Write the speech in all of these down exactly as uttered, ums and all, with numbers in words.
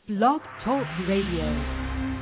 Blog Talk Radio.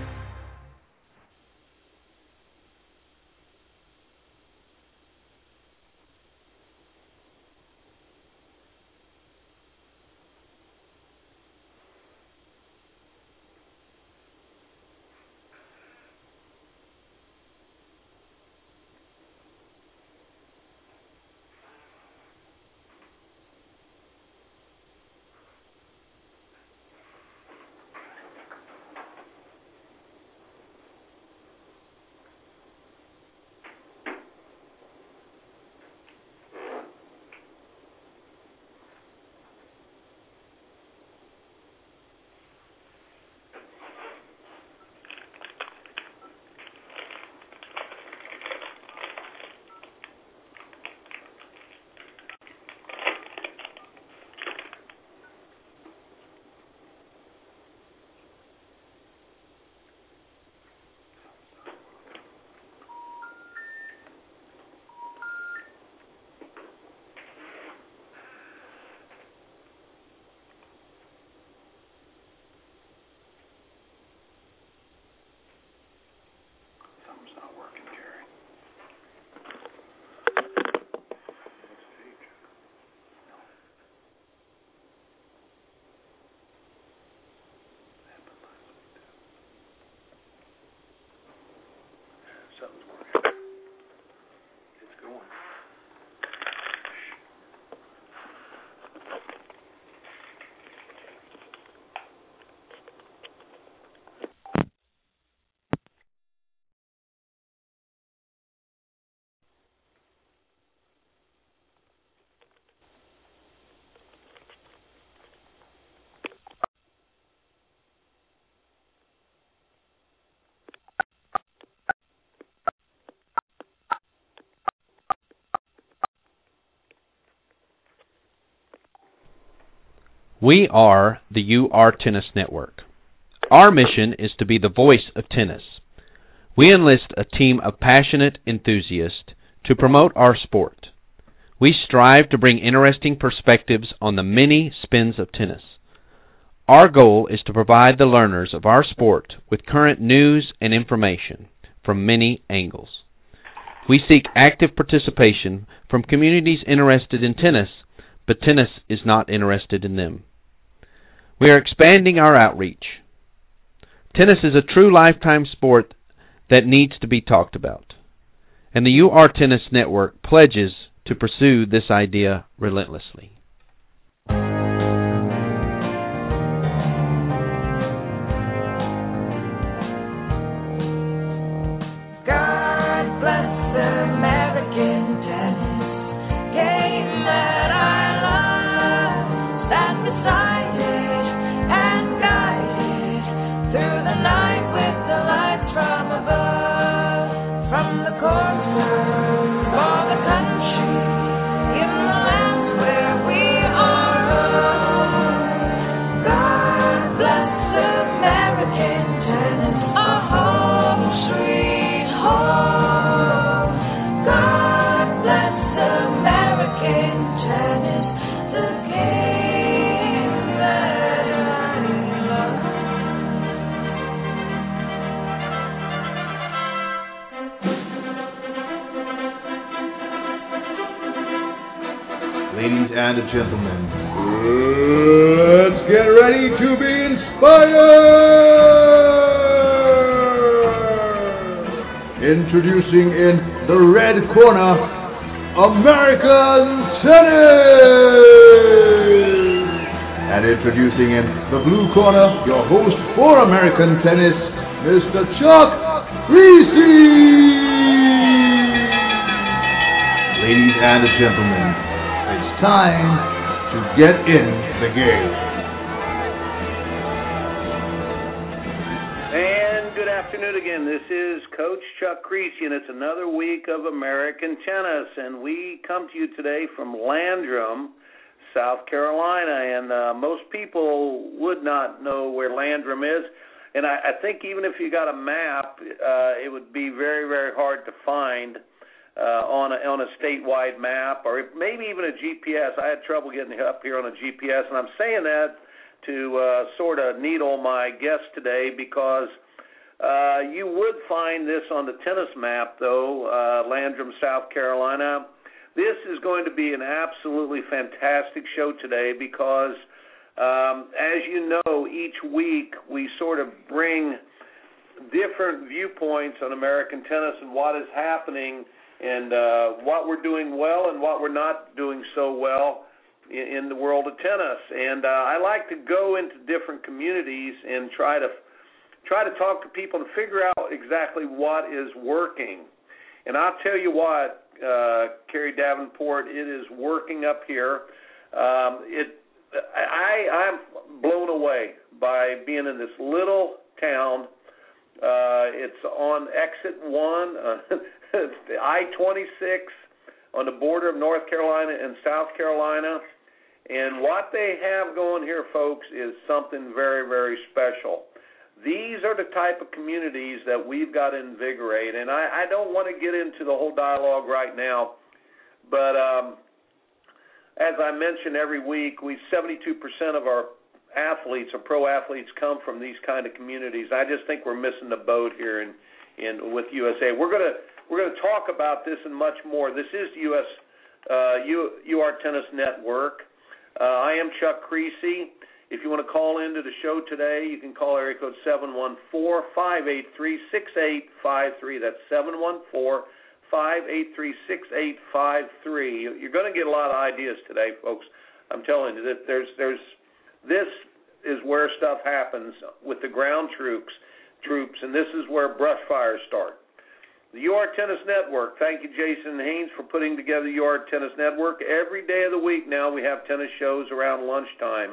Something's working. It's going. We are the U R Tennis Network. Our mission is to be the voice of tennis. We enlist a team of passionate enthusiasts to promote our sport. We strive to bring interesting perspectives on the many spins of tennis. Our goal is to provide the learners of our sport with current news and information from many angles. We seek active participation from communities interested in tennis, but tennis is not interested in them. We are expanding our outreach. Tennis is a true lifetime sport that needs to be talked about, and the U R Tennis Network pledges to pursue this idea relentlessly. God bless American tennis, game that I love, stand beside it and guide it through the night with the lights from above, from the courtside for the country, in the lands where we are home. God bless American tennis, a home sweet home. God bless American tennis, the game that I love. Ladies and gentlemen, let's get ready to be inspired! Introducing in the red corner, American Tennis! And introducing in the blue corner, your host for American Tennis, Mister Chuck Creasy! Ladies and gentlemen, it's time to get in the game. And good afternoon again. This is Coach Chuck Creasy, and it's another week of American Tennis. And we come to you today from Landrum, South Carolina. And uh, most people would not know where Landrum is. And I, I think even if you got a map, uh, it would be very, very hard to find. Uh, on a, on a statewide map, or maybe even a G P S. I had trouble getting up here on a G P S, and I'm saying that to uh, sort of needle my guest today because uh, you would find this on the tennis map, though, uh, Landrum, South Carolina. This is going to be an absolutely fantastic show today because, um, as you know, each week we sort of bring different viewpoints on American tennis and what is happening and uh, what we're doing well and what we're not doing so well in, in the world of tennis. And uh, I like to go into different communities and try to try to talk to people and figure out exactly what is working. And I'll tell you what, uh, Kerry Davenport, it is working up here. Um, it, I, I'm blown away by being in this little town. Uh, it's on exit one, uh, I twenty-six, on the border of North Carolina and South Carolina. And what they have going here, folks, is something very, very special. These are the type of communities that we've got to invigorate. And I, I don't want to get into the whole dialogue right now, but um, as I mention every week, we seventy-two percent of our athletes or pro athletes come from these kind of communities. I just think we're missing the boat here in, in with U S A. We're gonna we're gonna talk about this and much more. This is U S uh, U, U R Tennis Network. Uh, I am Chuck Creasy. If you want to call into the show today, you can call area code seven one four, five eight three, six eight five three. That's seven one four, five eight three, six eight five three. You're going to get a lot of ideas today, folks. I'm telling you that there's there's this is where stuff happens with the ground troops, troops, and this is where brush fires start. The U R Tennis Network. Thank you, Jason Haynes, for putting together the U R Tennis Network. Every day of the week now we have tennis shows around lunchtime.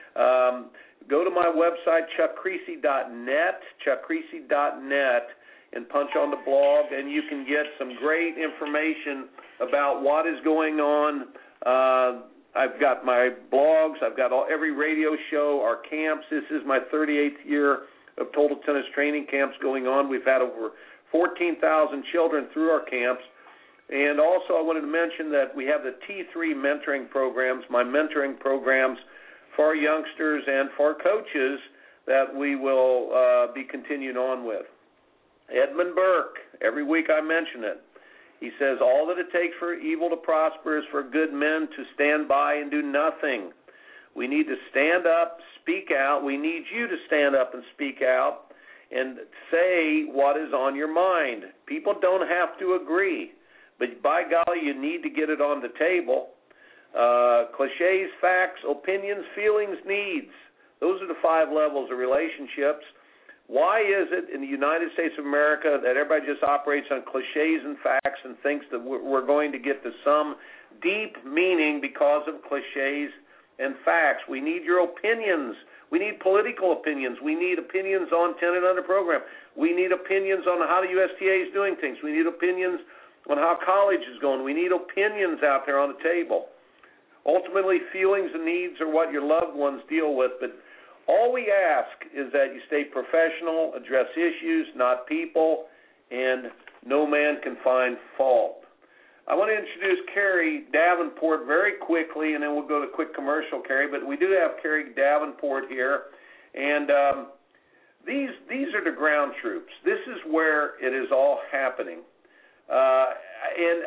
Um, go to my website, chuck creasy dot net, chuck creasy dot net, and punch on the blog, and you can get some great information about what is going on. Uh, I've got my blogs. I've got all, every radio show, our camps. This is my thirty-eighth year of total tennis training camps going on. We've had over fourteen thousand children through our camps. And also I wanted to mention that we have the T three mentoring programs, my mentoring programs for our youngsters and for coaches that we will uh, be continuing on with. Edmund Burke, every week I mention it. He says, all that it takes for evil to prosper is for good men to stand by and do nothing. We need to stand up, speak out. We need you to stand up and speak out and say what is on your mind. People don't have to agree, but by golly, you need to get it on the table. Uh, cliches, facts, opinions, feelings, needs. Those are the five levels of relationships. Why is it in the United States of America that everybody just operates on cliches and facts and thinks that we're going to get to some deep meaning because of cliches and facts? We need your opinions. We need political opinions. We need opinions on ten and under program. We need opinions on how the U S T A is doing things. We need opinions on how college is going. We need opinions out there on the table. Ultimately, feelings and needs are what your loved ones deal with, but all we ask is that you stay professional, address issues, not people, and no man can find fault. I want to introduce Kerry Davenport very quickly, and then we'll go to a quick commercial, Kerry. But we do have Kerry Davenport here, and um, these these are the ground troops. This is where it is all happening. Uh, and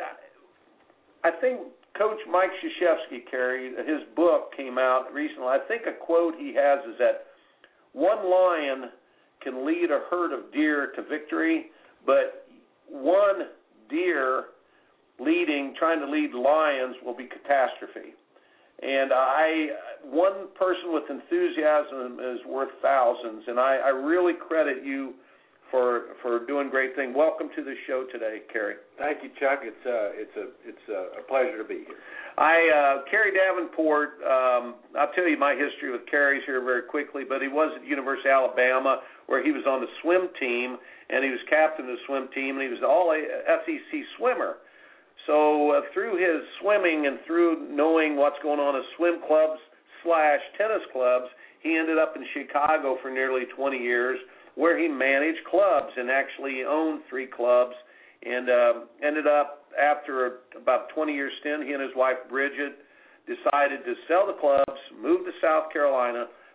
I think Coach Mike Krzyzewski, Kerry, his book came out recently. I think a quote he has is that one lion can lead a herd of deer to victory, but one deer leading, trying to lead lions will be catastrophe. And I, one person with enthusiasm is worth thousands, and I, I really credit you for for doing great things. Welcome to the show today, Kerry. Thank you, Chuck. It's uh, it's a it's a pleasure to be here. I uh, Kerry Davenport. Um, I'll tell you my history with Kerry's here very quickly. But he was at the University of Alabama, where he was on the swim team, and he was captain of the swim team, and he was an all S E C swimmer. So uh, through his swimming and through knowing what's going on in swim clubs slash tennis clubs, he ended up in Chicago for nearly twenty years, where he managed clubs and actually owned three clubs, and uh, ended up, after about twenty year stint, he and his wife Bridget decided to sell the clubs, move to South Carolina,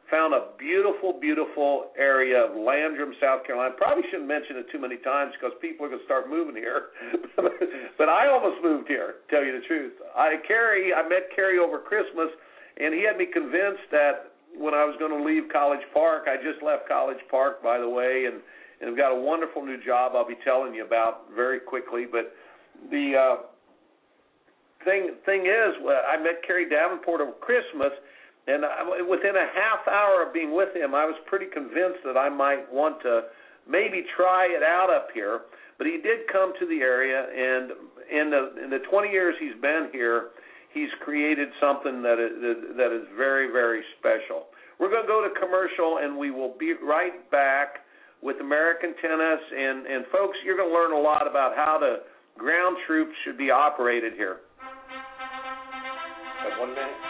found a beautiful, beautiful area of Landrum, South Carolina. Probably shouldn't mention it too many times because people are going to start moving here. But I almost moved here, to tell you the truth. I, Kerry, I met Kerry over Christmas, and he had me convinced that when I was going to leave College Park, I just left College Park, by the way, and, and I've got a wonderful new job I'll be telling you about very quickly. But the uh, thing, thing is, I met Kerry Davenport over Christmas, and I, within a half hour of being with him, I was pretty convinced that I might want to maybe try it out up here. But he did come to the area, and in the in the twenty years he's been here, he's created something that is, that is very, very special. We're going to go to commercial, and we will be right back with American Tennis. And, and folks, you're going to learn a lot about how the ground troops should be operated here. Have one minute.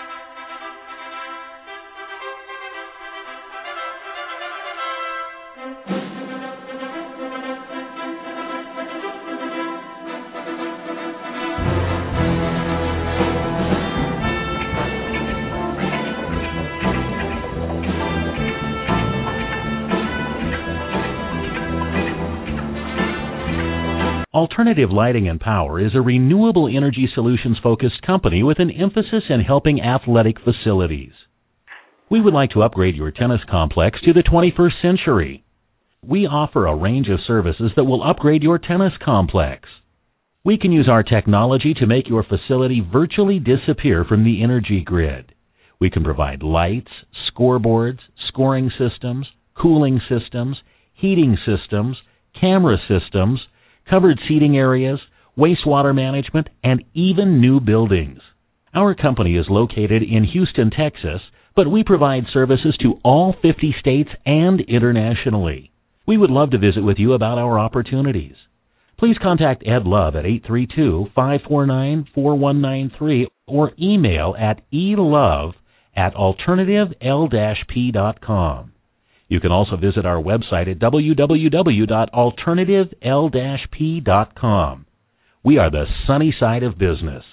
Alternative Lighting and Power is a renewable energy solutions-focused company with an emphasis in helping athletic facilities. We would like to upgrade your tennis complex to the twenty-first century. We offer a range of services that will upgrade your tennis complex. We can use our technology to make your facility virtually disappear from the energy grid. We can provide lights, scoreboards, scoring systems, cooling systems, heating systems, camera systems, covered seating areas, wastewater management, and even new buildings. Our company is located in Houston, Texas, but we provide services to all fifty states and internationally. We would love to visit with you about our opportunities. Please contact Ed Love at eight three two, five four nine, four one nine three or email at elove at alternative l dash p dot com. You can also visit our website at w w w dot alternative l dash p dot com. We are the sunny side of business.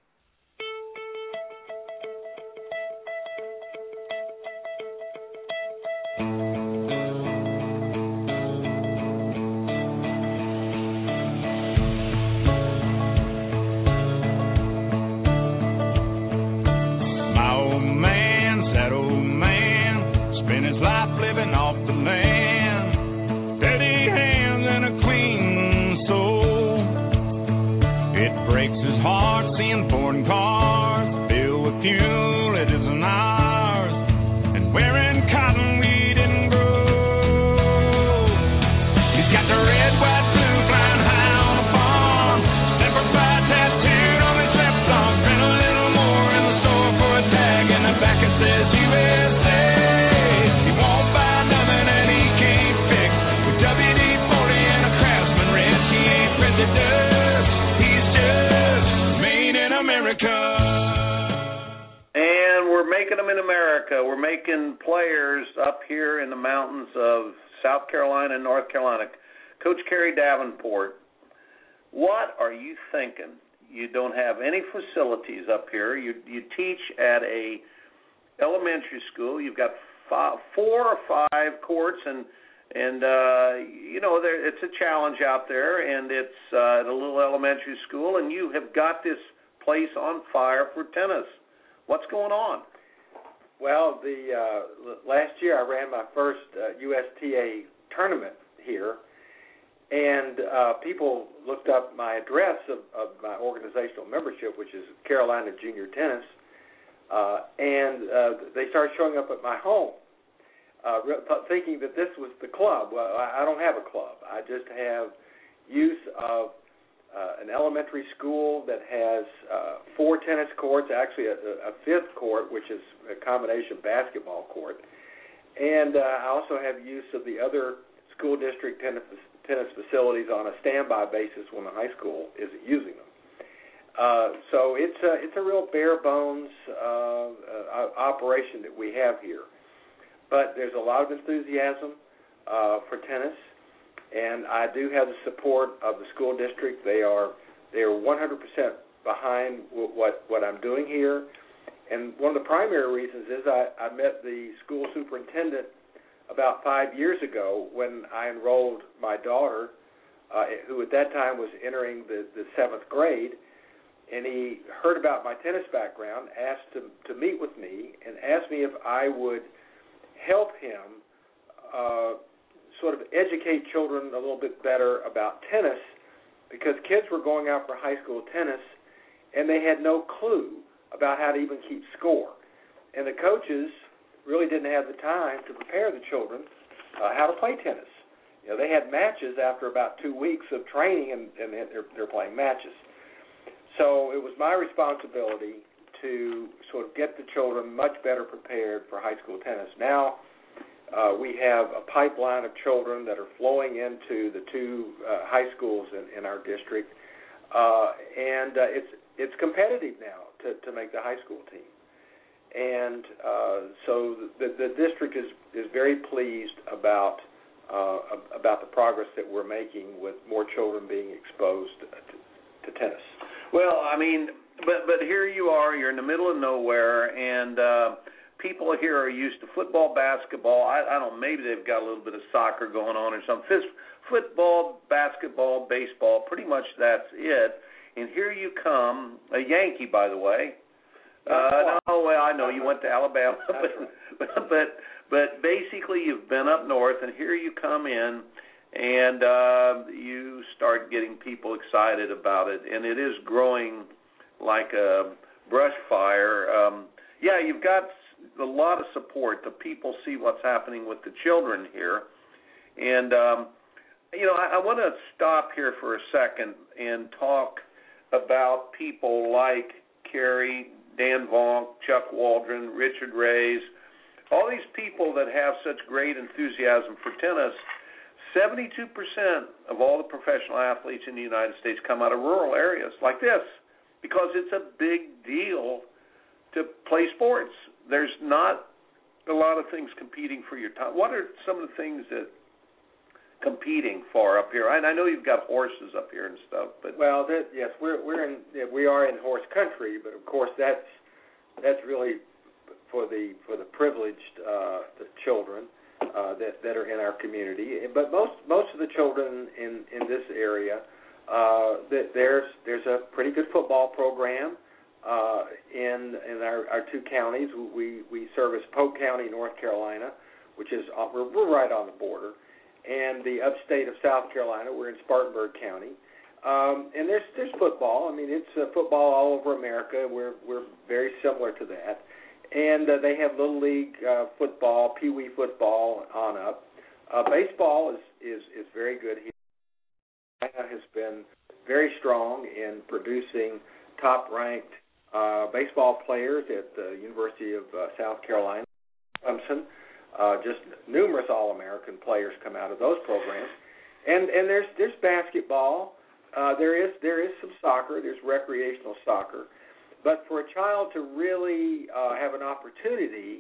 We're making players up here in the mountains of South Carolina and North Carolina. Coach Kerry Davenport, what are you thinking? You don't have any facilities up here. You you teach at a elementary school. You've got five, four or five courts, and and uh, you know there, it's a challenge out there, and it's uh, at a little elementary school, and you have got this place on fire for tennis. What's going on? Well, the uh, last year I ran my first uh, U S T A tournament here, and uh, people looked up my address of, of my organizational membership, which is Carolina Junior Tennis, uh, and uh, they started showing up at my home, uh, thinking that this was the club. Well, I don't have a club. I just have use of Uh, an elementary school that has uh, four tennis courts, actually a, a fifth court, which is a combination basketball court. And uh, I also have use of the other school district tennis, tennis facilities on a standby basis when the high school isn't using them. Uh, so it's a, it's a real bare bones uh, uh, operation that we have here. But there's a lot of enthusiasm uh, for tennis. And I do have the support of the school district. They are they are one hundred percent behind what what I'm doing here, And one of the primary reasons is I, I met the school superintendent about five years ago when I enrolled my daughter, uh, who at that time was entering the, the seventh grade, and he heard about my tennis background, asked to, to meet with me, and asked me if I would help him uh, sort of educate children a little bit better about tennis, because kids were going out for high school tennis, and they had no clue about how to even keep score. And the coaches really didn't have the time to prepare the children uh, how to play tennis. You know, they had matches after about two weeks of training, and, and they're, they're playing matches. So it was my responsibility to sort of get the children much better prepared for high school tennis. Now uh, we have a pipeline of children that are flowing into the two uh, high schools in, in our district, uh, and uh, it's it's competitive now to, to make the high school team. And uh, so the, the district is, is very pleased about uh, about the progress that we're making with more children being exposed to, to tennis. Well, I mean, but but here you are, you're in the middle of nowhere, and uh, people here are used to football, basketball. I, I don't know, maybe they've got a little bit of soccer going on or something. Football, basketball, baseball, pretty much that's it. And here you come, a Yankee, by the way. Uh, no, well, I know you went to Alabama, but, but but basically you've been up north, and here you come in, and uh, you start getting people excited about it, and it is growing like a brush fire. Um, yeah, you've got a lot of support. The people see what's happening with the children here, and um, you know, I, I want to stop here for a second and talk about people like Carrie, Dan Vonk, Chuck Waldron, Richard Reyes, all these people that have such great enthusiasm for tennis. seventy-two percent of all the professional athletes in the United States come out of rural areas like this because it's a big deal to play sports. There's not a lot of things competing for your time. What are some of the things that competing for up here? I, I know you've got horses up here and stuff, but well, that, yes, we're we're in we are in horse country, but of course that's that's really for the for the privileged uh, the children uh, that that are in our community. But most most of the children in, in this area, uh, that there's there's a pretty good football program uh, in in our, our two counties. We we service Polk County, North Carolina, which is we're, we're right on the border. And the upstate of South Carolina, we're in Spartanburg County, um, and there's there's football. I mean, it's uh, football all over America. We're we're very similar to that, and uh, they have little league uh, football, pee wee football on up. Uh, baseball is, is is very good here. China has been very strong in producing top-ranked uh, baseball players at the University of uh, South Carolina, Clemson. Uh, just numerous All-American players come out of those programs, and and there's there's basketball, uh, there is there is some soccer, there's recreational soccer, but for a child to really uh, have an opportunity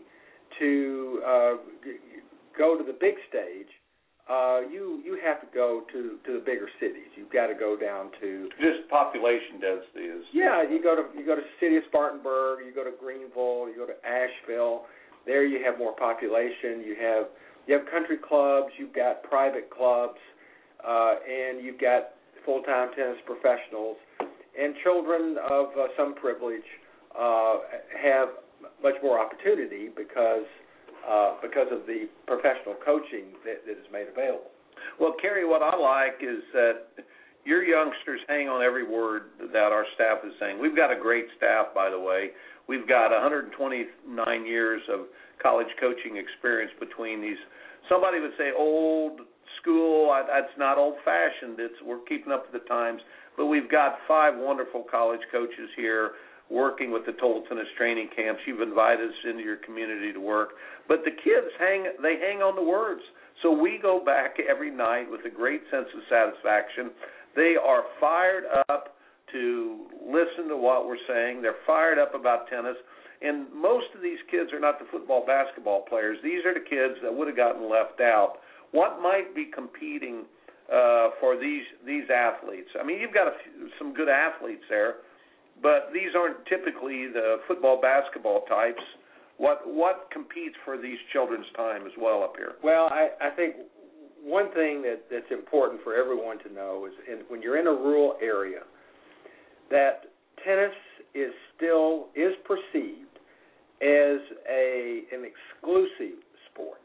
to uh, g- go to the big stage, uh, you you have to go to, to the bigger cities. You've got to go down to just population density is. Yeah, you go to you go to the city of Spartanburg, you go to Greenville, you go to Asheville. There you have more population. You have you have country clubs. You've got private clubs, uh, and you've got full-time tennis professionals. And children of uh, some privilege uh, have much more opportunity because uh, because of the professional coaching that, that is made available. Well, Kerry, what I like is that your youngsters hang on every word that our staff is saying. We've got a great staff, by the way. We've got one hundred twenty-nine years of college coaching experience between these. Somebody would say old school. That's not old-fashioned. It's we're keeping up with the times. But we've got five wonderful college coaches here working with the Total Tennis Training Camps. You've invited us into your community to work. But the kids hang. They hang on the words. So we go back every night with a great sense of satisfaction. They are fired up to listen to what we're saying. They're fired up about tennis. And most of these kids are not the football, basketball players. These are the kids that would have gotten left out. What might be competing uh, for these these athletes? I mean, you've got a few, some good athletes there, but these aren't typically the football, basketball types. What what competes for these children's time as well up here? Well, I, I think one thing that, that's important for everyone to know is in, when you're in a rural area, that tennis is still is perceived as a an exclusive sport,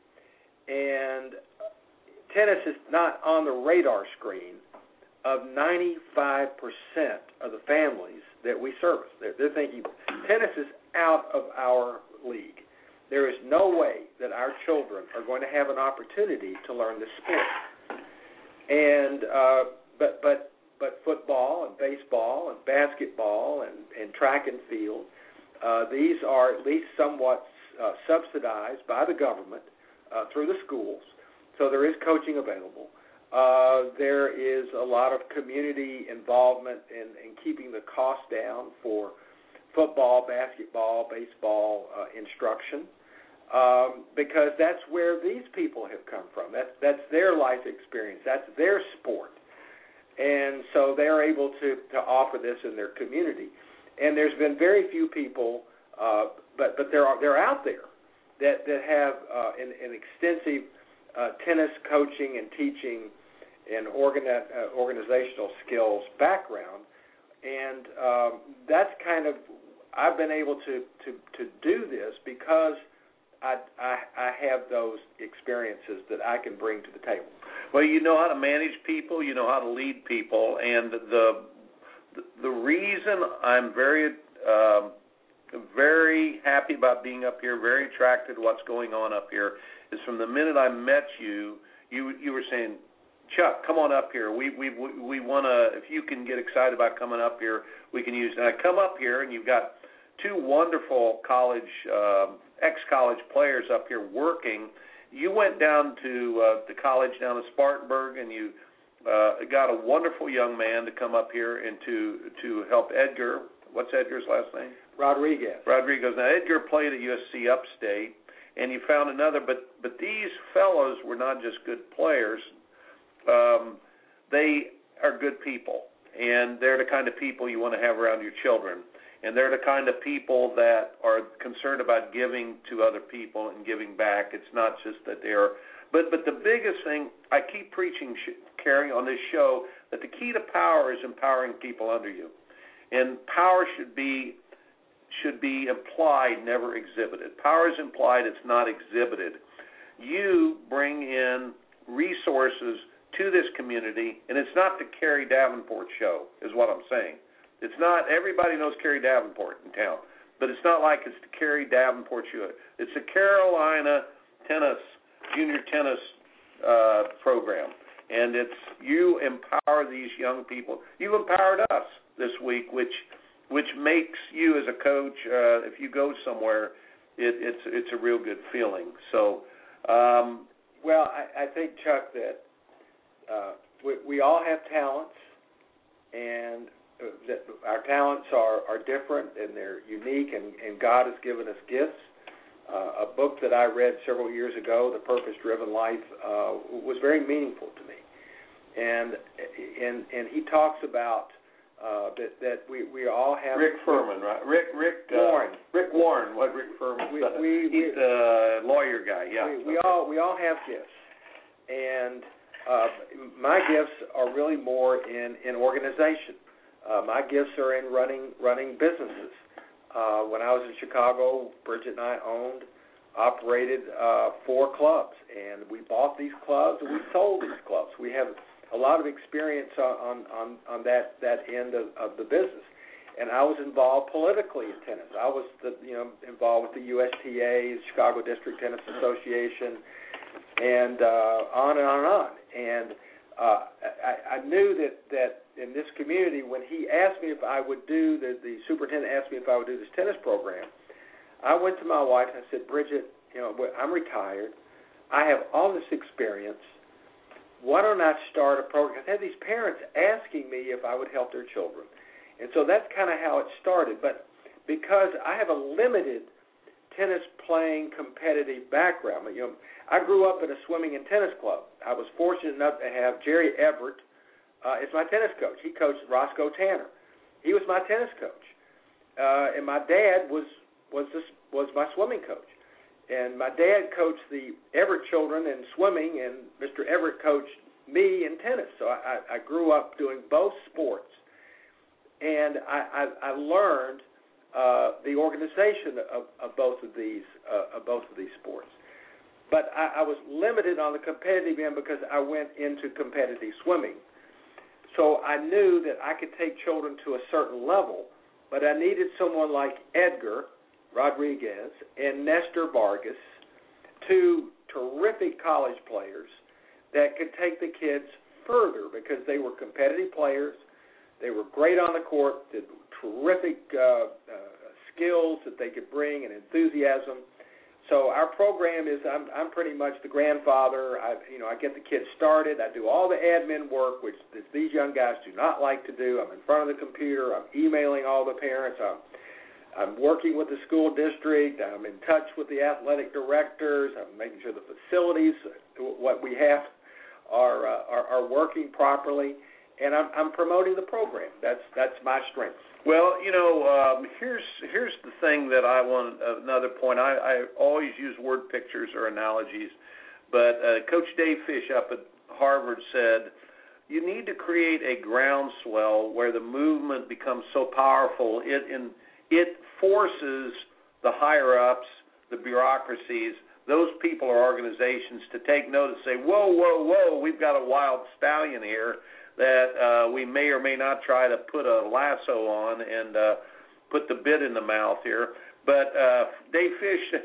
and tennis is not on the radar screen of ninety-five percent of the families that we service. They're, they're thinking tennis is out of our league. There is no way that our children are going to have an opportunity to learn this sport. And uh, but but but football and baseball and basketball and, and track and field, uh, these are at least somewhat uh, subsidized by the government uh, through the schools. So there is coaching available. Uh, there is a lot of community involvement in, in keeping the cost down for football, basketball, baseball uh, instruction, um, because that's where these people have come from. That's that's their life experience. That's their sport, and so they're able to, to offer this in their community. And there's been very few people, uh, but but there are they're out there that that have uh, an, an extensive uh, tennis coaching and teaching and organi- uh, organizational skills background. And um, that's kind of, I've been able to, to, to do this because I, I, I have those experiences that I can bring to the table. Well, you know how to manage people, you know how to lead people, and the the reason I'm very um, very happy about being up here, very attracted to what's going on up here, is from the minute I met you, you you were saying, Chuck, come on up here. We we we want to. If you can get excited about coming up here, we can use it. And I come up here, and you've got two wonderful college, um, ex-college players up here working. You went down to uh, the college down in Spartanburg, and you uh, got a wonderful young man to come up here and to to help Edgar. What's Edgar's last name? Rodriguez. Rodriguez. Now Edgar played at U S C Upstate, and you found another. But but these fellows were not just good players. Um, they are good people, and they're the kind of people you want to have around your children, and they're the kind of people that are concerned about giving to other people and giving back. It's not just that they're, but but the biggest thing, I keep preaching, Carrie, on this show, that the key to power is empowering people under you, and power should be should be implied, never exhibited. Power is implied, it's not exhibited. You bring in resources to this community, and it's not the Carrie Davenport show, is what I'm saying. It's not, everybody knows Carrie Davenport in town, but it's not like it's the Carrie Davenport show. It's the Carolina Tennis, Junior Tennis uh, program, and it's, you empower these young people. You empowered us this week, which which makes you as a coach, uh, if you go somewhere, it, it's it's a real good feeling. So, um, well, I, I think, Chuck, that Uh, we, we all have talents, and uh, that our talents are, are different and they're unique, and, and God has given us gifts. Uh, a book that I read several years ago, The Purpose-Driven Life, uh, was very meaningful to me. And and and he talks about uh, that that we, we all have Rick Furman, right? Rick Rick uh, Warren. Rick Warren. What Rick Furman? We, we, He's the lawyer guy. Yeah. We, we all we all have gifts, and Uh, my gifts are really more in, in organization. Uh, my gifts are in running running businesses. Uh, when I was in Chicago, Bridget and I owned, operated uh, four clubs, and we bought these clubs and we sold these clubs. We have a lot of experience on on, on that, that end of, of the business. And I was involved politically in tennis. I was the, you know involved with the U S T A, Chicago District Tennis Association, and uh, on and on and on. And uh, I, I knew that, that in this community, when he asked me if I would do, the, the superintendent asked me if I would do this tennis program, I went to my wife and I said, Bridget, you know, I'm retired. I have all this experience. Why don't I start a program? I had these parents asking me if I would help their children. And so that's kind of how it started. But because I have a limited tennis playing competitive background, you know, I grew up in a swimming and tennis club. I was fortunate enough to have Jerry Everett uh, as my tennis coach. He coached Roscoe Tanner. he was my tennis coach, uh, and my dad was was this, was my swimming coach. And my dad coached the Everett children in swimming, and Mister Everett coached me in tennis. So I, I grew up doing both sports, and I, I, I learned uh, the organization of, of both of these uh, of both of these sports. But I, I was limited on the competitive end because I went into competitive swimming. So I knew that I could take children to a certain level, but I needed someone like Edgar Rodriguez and Nestor Vargas, two terrific college players that could take the kids further because they were competitive players. They were great on the court, did terrific uh, uh, skills that they could bring and enthusiasm. So our program is I'm, I'm pretty much the grandfather. I, you know, I get the kids started. I do all the admin work, which these young guys do not like to do. I'm in front of the computer. I'm emailing all the parents. I'm, I'm working with the school district. I'm in touch with the athletic directors. I'm making sure the facilities, what we have, are uh, are, are working properly, and I'm, I'm promoting the program. That's that's my strength. Well, you know, um, here's here's the thing that I want. Uh, another point. I, I always use word pictures or analogies, but uh, Coach Dave Fish up at Harvard said you need to create a groundswell where the movement becomes so powerful it in it forces the higher ups, the bureaucracies, those people or organizations to take notice, say, whoa, whoa, whoa, we've got a wild stallion here that uh, we may or may not try to put a lasso on and uh, put the bit in the mouth here. But uh, Dave Fish,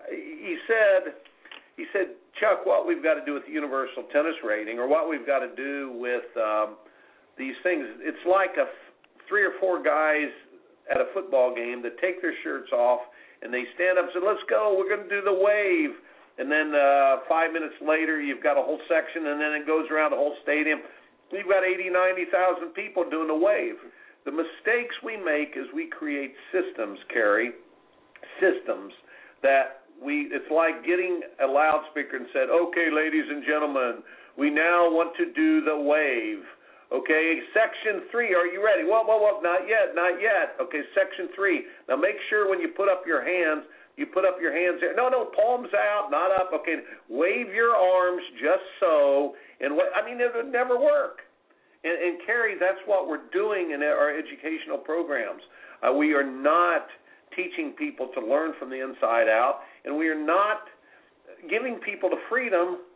he said, he said, Chuck, what we've got to do with the universal tennis rating, or what we've got to do with um, these things, it's like a f- three or four guys at a football game that take their shirts off and they stand up and say, let's go, we're going to do the wave. And then uh, five minutes later, you've got a whole section, and then it goes around the whole stadium. We've got eighty, ninety thousand people doing the wave. The mistakes we make is we create systems, Carrie, systems that we, it's like getting a loudspeaker and said, okay, ladies and gentlemen, we now want to do the wave. Okay, section three, are you ready? Whoa, whoa, whoa, not yet, not yet. Okay, section three. Now make sure when you put up your hands, you put up your hands there. No, no, palms out, not up. Okay, wave your arms just so. And what, I mean, it would never work. And, and Carrie, that's what we're doing in our educational programs. Uh, we are not teaching people to learn from the inside out, and we are not giving people the freedom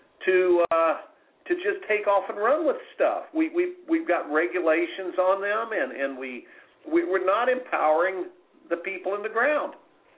to uh, to just take off and run with stuff. We we we've got regulations on them, and and we, we we're not empowering the people in the ground.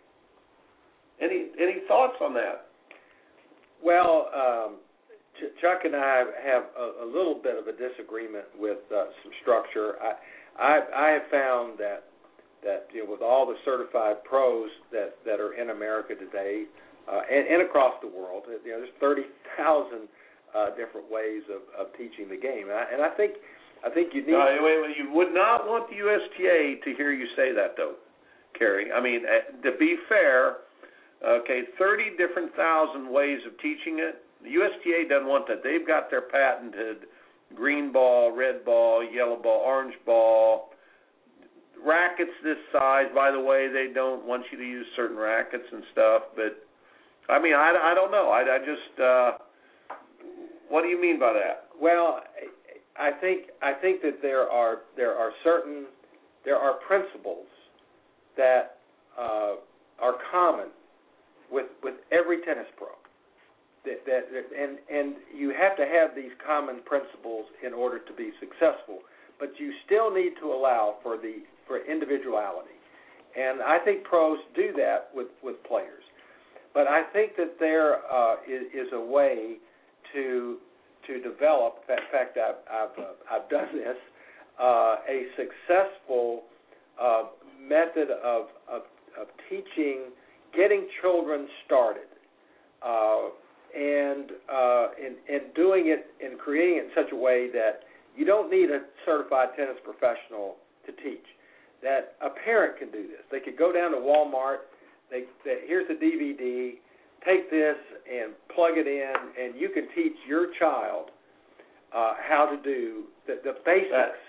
Any any thoughts on that? Well, um, Ch- Chuck and I have a, a little bit of a disagreement with uh, some structure. I, I I have found that that you know, with all the certified pros that, that are in America today uh, and, and across the world, you know, there's thirty thousand uh, different ways of, of teaching the game, and I, and I think I think you need. No, wait, wait, you would not want the U S T A to hear you say that, though, Carrie. I mean, to be fair, okay, thirty different thousand ways of teaching it. The U S T A doesn't want that. They've got their patented green ball, red ball, yellow ball, orange ball, rackets this size. By the way, they don't want you to use certain rackets and stuff. But, I mean, I, I don't know. I, I just, uh, what do you mean by that? Well, I think I think that there are there are certain there are principles that uh, are common with with every tennis pro. That, that, and and you have to have these common principles in order to be successful, but you still need to allow for the for individuality, and I think pros do that with, with players. But I think that there uh, is, is a way to to develop. In fact, I've I've, uh, I've done this uh, a successful uh, method of, of of teaching, getting children started. Uh, And, uh, and and doing it and creating it in such a way that you don't need a certified tennis professional to teach. That a parent can do this. They could go down to Walmart. They, they here's the D V D. Take this and plug it in, and you can teach your child uh, how to do the, the basics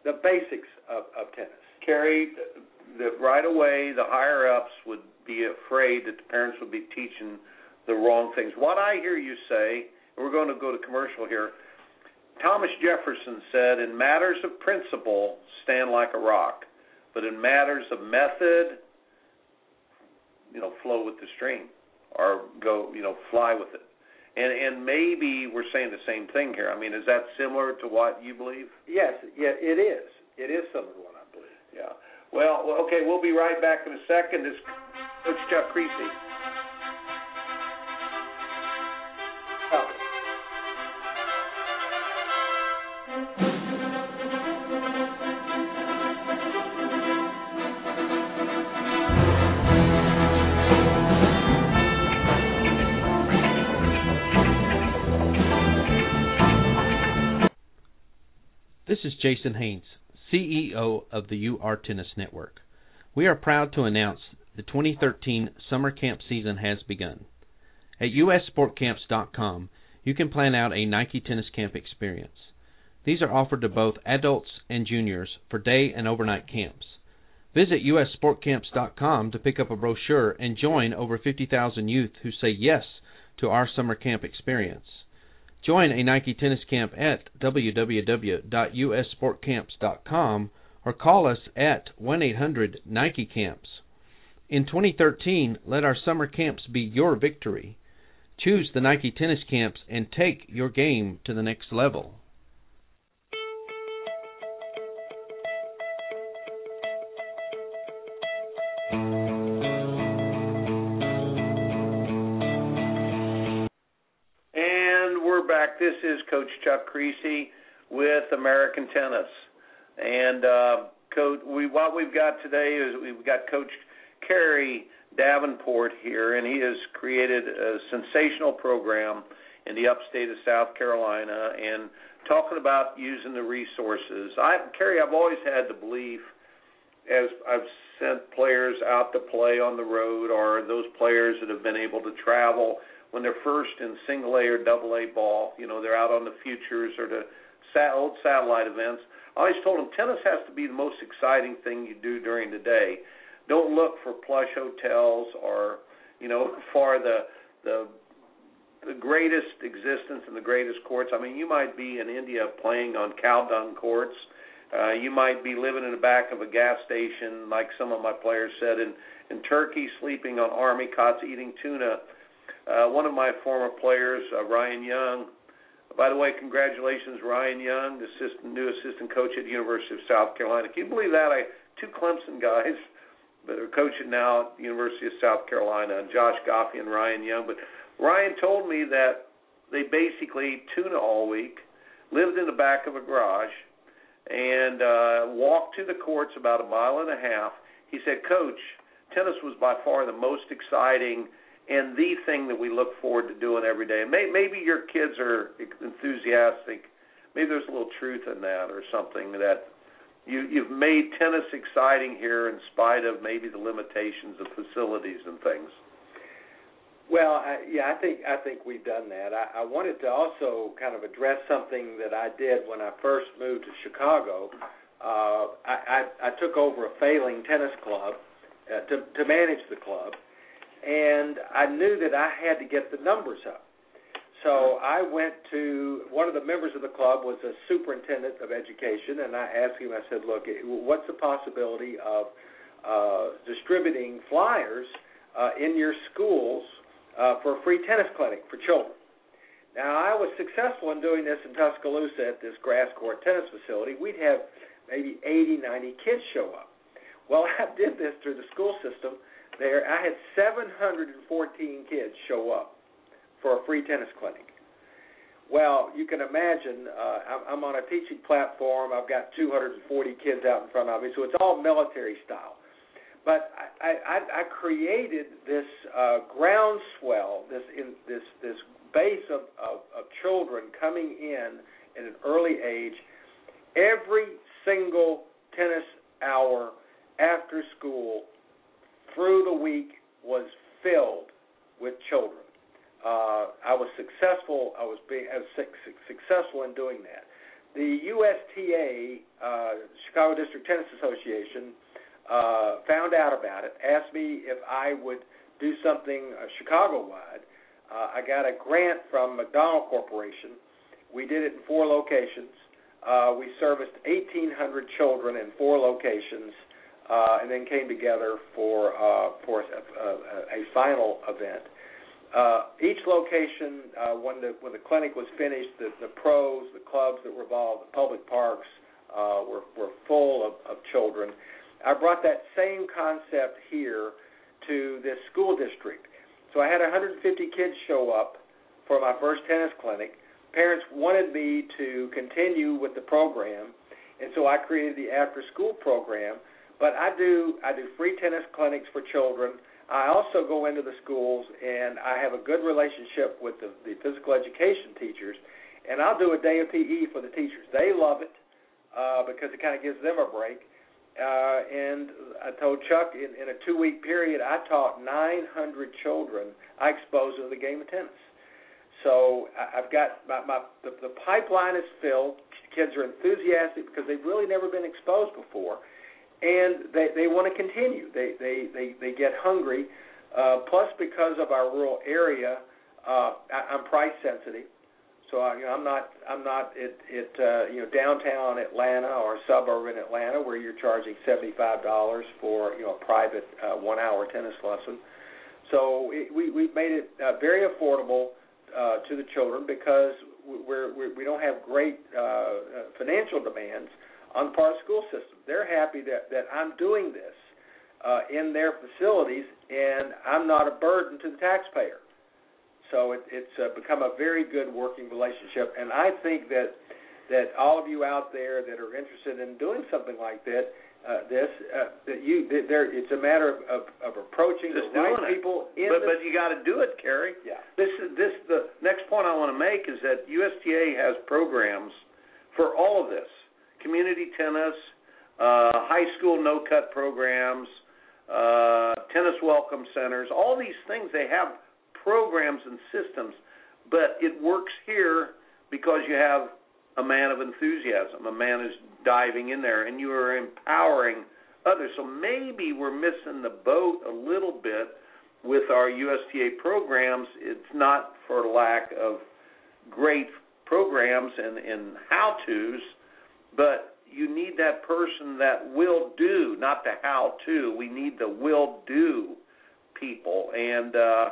the basics of, of tennis. Kerry, the, right away, the higher-ups would be afraid that the parents would be teaching the wrong things. What I hear you say, and we're going to go to commercial here, Thomas Jefferson said, in matters of principle, stand like a rock, but in matters of method, you know, flow with the stream, or go, you know, fly with it. And and maybe we're saying the same thing here. I mean, is that similar to what you believe? Yes, yeah, it is. It is similar to what I believe. Yeah. Well, okay, we'll be right back in a second. This is Coach Chuck Creasy. Oh. This is Jason Haynes, C E O of the U R Tennis Network. We are proud to announce the twenty thirteen summer camp season has begun. At U S sport camps dot com, you can plan out a Nike tennis camp experience. These are offered to both adults and juniors for day and overnight camps. Visit U S sport camps dot com to pick up a brochure and join over fifty thousand youth who say yes to our summer camp experience. Join a Nike tennis camp at w w w dot u s sport camps dot com or call us at one eight hundred Nike camps. In twenty thirteen, let our summer camps be your victory. Choose the Nike tennis camps and take your game to the next level. This is Coach Chuck Creasy with American Tennis. And, uh, Coach, we, what we've got today is we've got Coach Kerry Davenport here, and he has created a sensational program in the upstate of South Carolina and talking about using the resources. I, Kerry, I've always had the belief, as I've sent players out to play on the road or those players that have been able to travel when they're first in single A or double A ball, you know, they're out on the futures or the old satellite events. I always told them tennis has to be the most exciting thing you do during the day. Don't look for plush hotels or, you know, for the the the greatest existence and the greatest courts. I mean, you might be in India playing on cow dung courts. Uh, you might be living in the back of a gas station, like some of my players said, in, in Turkey, sleeping on army cots, eating tuna. Uh, one of my former players, uh, Ryan Young, by the way, congratulations, Ryan Young, the assistant, new assistant coach at the University of South Carolina. Can you believe that? I two Clemson guys that are coaching now at the University of South Carolina, Josh Goffey and Ryan Young. But Ryan told me that they basically tuna all week, lived in the back of a garage, and uh, walked to the courts about a mile and a half. He said, Coach, tennis was by far the most exciting and the thing that we look forward to doing every day. May, maybe your kids are enthusiastic. Maybe there's a little truth in that or something, that you, you've made tennis exciting here in spite of maybe the limitations of facilities and things. Well, I, yeah, I think I think we've done that. I, I wanted to also kind of address something that I did when I first moved to Chicago. Uh, I, I, I took over a failing tennis club uh, to, to manage the club. And I knew that I had to get the numbers up. So I went to, one of the members of the club was a superintendent of education, and I asked him, I said, look, what's the possibility of uh, distributing flyers uh, in your schools uh, for a free tennis clinic for children? Now, I was successful in doing this in Tuscaloosa at this grass court tennis facility. We'd have maybe eighty, ninety kids show up. Well, I did this through the school system. There, I had seven hundred fourteen kids show up for a free tennis clinic. Well, you can imagine, uh, I'm on a teaching platform. I've got two hundred forty kids out in front of me, so it's all military style. But I, I, I created this uh, groundswell, this in, this this base of, of, of children coming in at an early age. Every single tennis hour after school through the week was filled with children. Uh, I was successful. I was being I was successful in doing that. the U S T A, uh, Chicago District Tennis Association, uh, found out about it, asked me if I would do something uh, Chicago-wide. Uh, I got a grant from McDonald Corporation. We did it in four locations. Uh, we serviced eighteen hundred children in four locations, uh, and then came together for uh, for a, a, a final event. Uh, each location, uh, when the when the clinic was finished, the, the pros, the clubs that were involved, the public parks uh, were were full of, of children. I brought that same concept here to this school district. So I had one hundred fifty kids show up for my first tennis clinic. Parents wanted me to continue with the program, and so I created the after-school program. But I do I do free tennis clinics for children. I also go into the schools, and I have a good relationship with the, the physical education teachers, and I'll do a day of P E for the teachers. They love it uh, because it kind of gives them a break. Uh, and I told Chuck, in, in a two-week period, I taught nine hundred children. I exposed them to the game of tennis. So I've got my, my the, the pipeline is filled. Kids are enthusiastic because they've really never been exposed before, and they, they want to continue. They they, they, they get hungry. Uh, plus, because of our rural area, uh, I, I'm price sensitive. So I, you know, I'm not I'm not at, at uh, you know downtown Atlanta or suburban Atlanta where you're charging seventy-five dollars for you know a private uh, one-hour tennis lesson. So it, we we've made it uh, very affordable Uh, to the children because we're, we're, we don't have great uh, financial demands on the part of the school system. They're happy that, that I'm doing this uh, in their facilities, and I'm not a burden to the taxpayer. So it, it's uh, become a very good working relationship, and I think that that all of you out there that are interested in doing something like that, Uh, this uh, that you that there it's a matter of, of, of approaching Just the right it. people in but the, but you got to do it, Kerry. Yeah. This is this the next point I want to make is that U S T A has programs for all of this: community tennis, uh, high school no cut programs, uh, tennis welcome centers. All these things, they have programs and systems, but it works here because you have a man of enthusiasm. A man is diving in there, and you are empowering others. So maybe we're missing the boat a little bit with our U S T A programs. It's not for lack of great programs and, and how-tos, but you need that person that will do, not the how-to. We need the will-do people. And uh,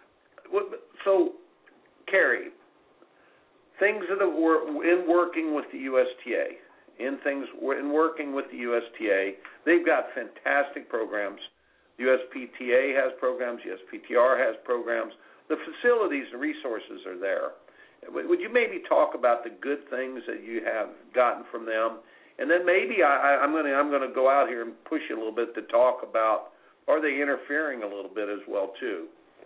so, Kerry, things that have wor- in working with the U S T A, in things in working with the U S T A, they've got fantastic programs. U S P T A has programs. U S P T R has programs. The facilities and resources are there. Would you maybe talk about the good things that you have gotten from them, and then maybe I, I'm going to I'm going to go out here and push you a little bit to talk about, are they interfering a little bit as well too?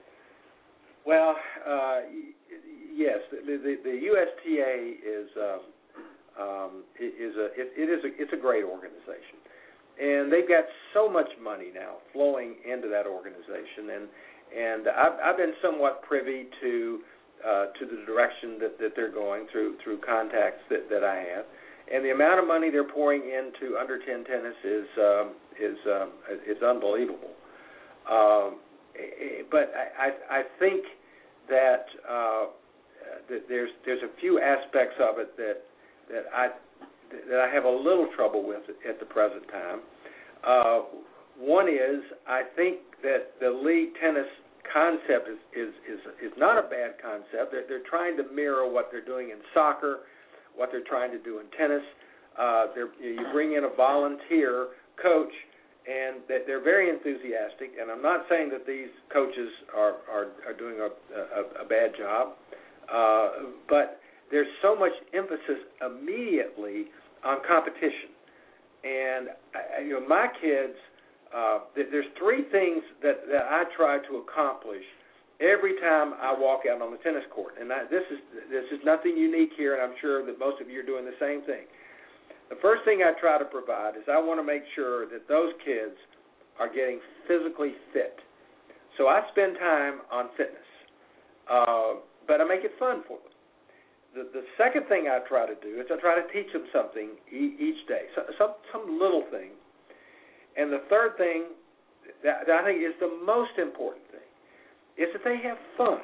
Well, uh, yes, the, the, the U S T A is um, um, is a it, it is a it's a great organization, and they've got so much money now flowing into that organization, and and I've, I've been somewhat privy to uh, to the direction that, that they're going through through contacts that, that I have, and the amount of money they're pouring into under ten tennis is um, is um, is unbelievable. Um, But I, I, I think that, uh, that there's there's a few aspects of it that that I that I have a little trouble with at the present time. Uh, one is I think that the league tennis concept is is, is, is not a bad concept. They're, they're trying to mirror what they're doing in soccer, what they're trying to do in tennis. Uh, they're, you bring in a volunteer coach, and that they're very enthusiastic, and I'm not saying that these coaches are are, are doing a, a, a bad job, uh, but there's so much emphasis immediately on competition. And I, you know, my kids, uh, there's three things that, that I try to accomplish every time I walk out on the tennis court. And I, this is this is nothing unique here, and I'm sure that most of you are doing the same thing. The first thing I try to provide is I want to make sure that those kids are getting physically fit. So I spend time on fitness, uh, but I make it fun for them. the, the second thing I try to do is I try to teach them something e- each day, so, some some little thing. And the third thing that, that I think is the most important thing is that they have fun.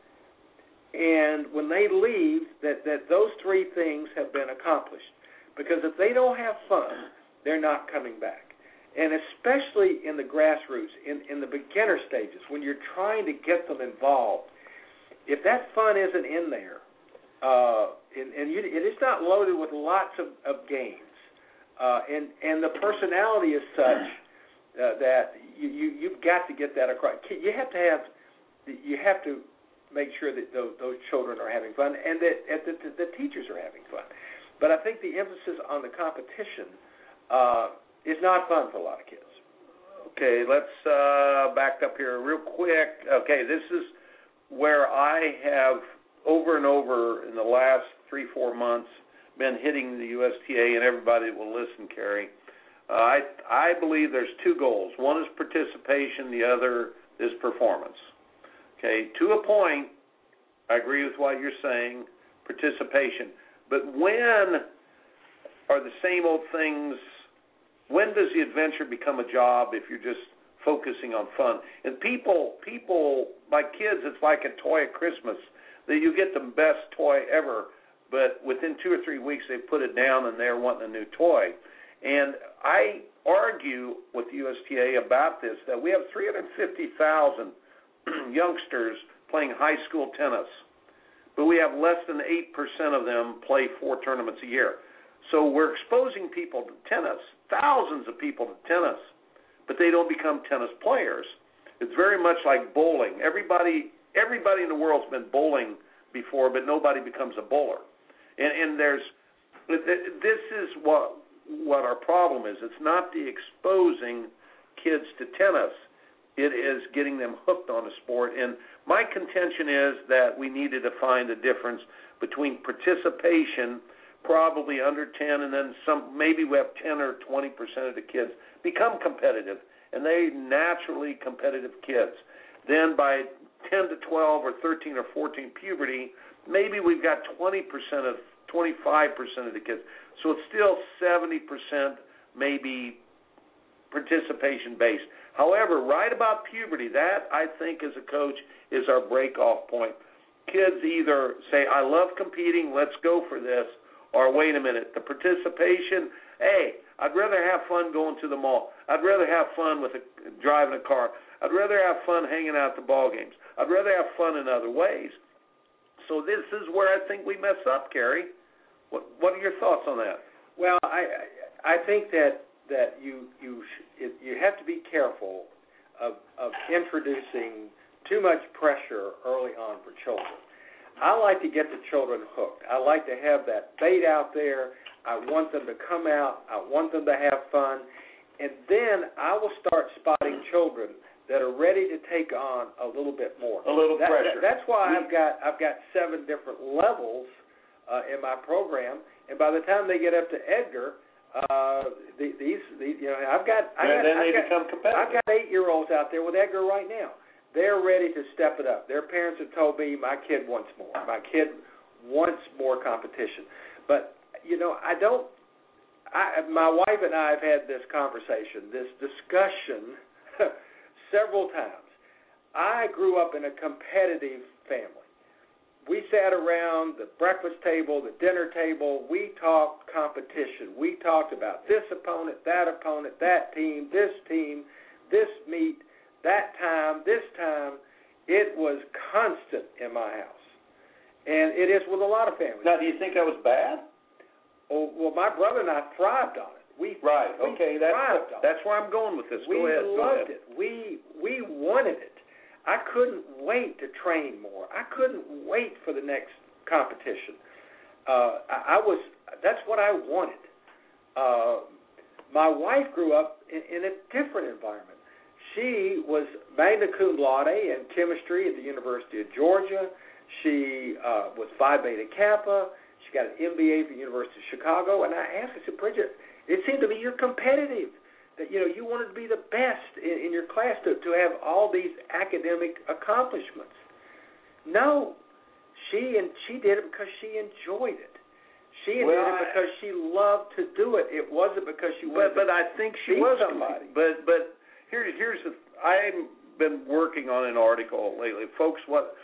And when they leave, that, that those three things have been accomplished. Because if they don't have fun, they're not coming back. And especially in the grassroots, in, in the beginner stages, when you're trying to get them involved, if that fun isn't in there, uh, and, and you, it is not loaded with lots of, of games, uh, and, and the personality is such uh, that you, you, you've got to get that across. You have to have, you have to make sure that those, those children are having fun and that, that the, the teachers are having fun. But I think the emphasis on the competition uh, is not fun for a lot of kids. Okay, let's uh, back up here real quick. Okay, this is where I have over and over in the last three, four months been hitting the U S T A and everybody that will listen, Kerry. Uh, I, I believe there's two goals. One is participation, the other is performance. Okay, to a point, I agree with what you're saying, participation. But when are the same old things, when does the adventure become a job if you're just focusing on fun? And people, people, my kids, it's like a toy at Christmas, that you get the best toy ever, but within two or three weeks they put it down and they're wanting a new toy. And I argue with the U S T A about this, that we have three hundred fifty thousand youngsters playing high school tennis, but we have less than eight percent of them play four tournaments a year. So we're exposing people to tennis, thousands of people to tennis, but they don't become tennis players. It's very much like bowling. Everybody everybody in the world's been bowling before, but nobody becomes a bowler. And, and there's this is what what our problem is. It's not the exposing kids to tennis. It is getting them hooked on a sport. And my contention is that we needed to find a difference between participation, probably under ten, and then some. Maybe we have ten or twenty percent of the kids become competitive, and they naturally competitive kids. Then by ten to twelve or thirteen or fourteen, puberty, maybe we've got twenty percent of, twenty-five percent of the kids. So it's still seventy percent maybe participation-based. However, right about puberty, that, I think, as a coach, is our break-off point. Kids either say, I love competing, let's go for this, or wait a minute, the participation, hey, I'd rather have fun going to the mall. I'd rather have fun with a, driving a car. I'd rather have fun hanging out at the ball games. I'd rather have fun in other ways. So this is where I think we mess up, Kerry. What, what are your thoughts on that? Well, I I think that that you you sh- you have to be careful of of introducing too much pressure early on for children. I like to get the children hooked. I like to have that bait out there. I want them to come out. I want them to have fun, and then I will start spotting children that are ready to take on a little bit more. A little that, pressure. That, that's why I've got I've got seven different levels uh, in my program, and by the time they get up to Edgar, uh, the, these, these you know I've got I and got, then they I've got, become competitive. I've got eight-year-olds out there with Edgar right now. They're ready to step it up. Their parents have told me my kid wants more. My kid wants more competition. But you know I don't. I, my wife and I have had this conversation, this discussion. Several times. I grew up in a competitive family. We sat around the breakfast table, the dinner table. We talked competition. We talked about this opponent, that opponent, that team, this team, this meet, that time, this time. It was constant in my house. And it is with a lot of families. Now, do you think that was bad? Oh, well, my brother and I thrived on it. We, right, we okay, that's, that's where I'm going with this. We Go ahead. loved Go ahead. it. We we wanted it. I couldn't wait to train more. I couldn't wait for the next competition. Uh, I, I was. That's what I wanted. Uh, my wife grew up in, in a different environment. She was magna cum laude in chemistry at the University of Georgia. She uh, was Phi Beta Kappa. She got an M B A from the University of Chicago. And I asked her, I said, Bridget, it seemed to me you're competitive, that, you know, you wanted to be the best in, in your class, to, to have all these academic accomplishments. No, she and she did it because she enjoyed it. She well, did it because she loved to do it. It wasn't because she wanted but, but to I think she beat was somebody. But but here here's the I've been working on an article lately, folks. What